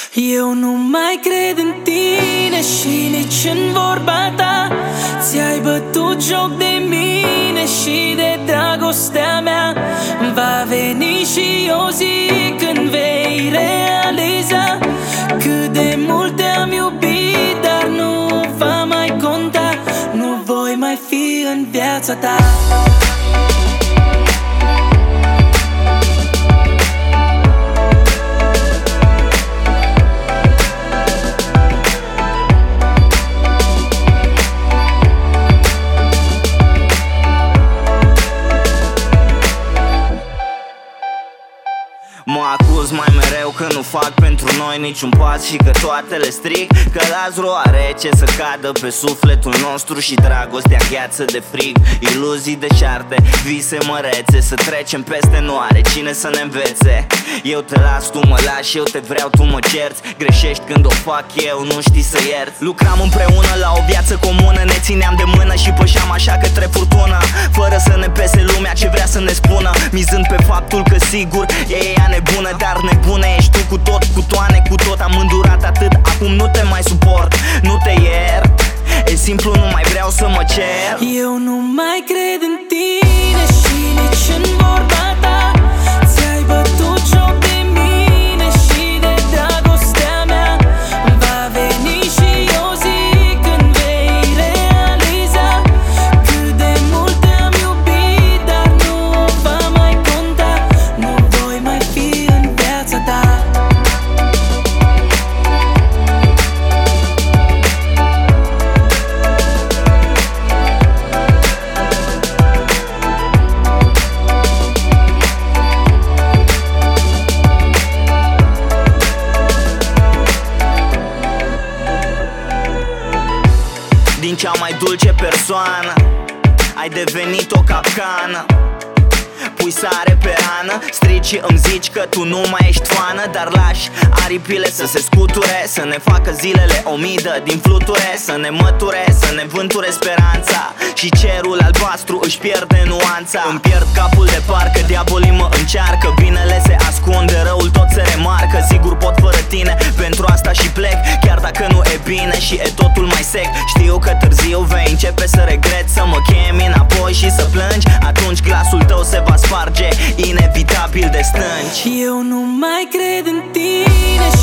Eu nu mai cred în tine și nici în vorba ta. Ți-ai bătut joc de mine și de dragostea mea. Va veni și o zi când vei realiza cât de mult te-am iubit, dar nu va mai conta. Nu voi mai fi în viața ta. Mă acuz mai mereu că nu fac pentru noi niciun pas și că toate le stric, că Lazaro are ce să cadă pe sufletul nostru și dragostea gheață de frig. Iluzii deșarte, vise mărețe, să trecem peste, nu are cine să ne învețe. Eu te las, tu mă lași, eu te vreau, tu mă cerți. Greșești când o fac eu, nu știi să ierți. Lucram împreună la o viață comună, ne țineam de mână și pășeam așa către furtună, fără să ne pese lumea ce vrea să ne spună, mizând pe faptul că sigur e ea nebună. Dar nebună ești tu cu tot, cu toane, cu tot. Am îndurat atât, acum nu te mai suport, nu te iert. E simplu, nu mai vreau să mă cer. Eu nu mai cred în tine și nici în vorba ta. Ți-ai bătut joc de mine și de dragostea mea. Va veni și o zi când vei realiza cât de mult te-am iubit, dar nu va mai conta. Nu voi mai fi în viața ta. Din cea mai dulce persoană ai devenit o capcană. Pui sare pe rană, strici și îmi zici că tu nu mai ești fană. Dar lași aripile să se scuture, să ne facă zilele o midă din fluture, să ne măture, să ne vânture speranța. Și cerul albastru își pierde nuanța. Îmi pierd capul de parcă diavolii mă încearcă. Binele se ascunde, răul tot se remarcă. Sigur pot fără tine, pentru asta și plec, chiar dacă nu e bine și e totul mai sec. Știu că târziu vei începe să regreți, să mă chemi înapoi și să plângi. Atunci glasul tău se va sparge, inevitabil de stânci. Eu nu mai cred în tine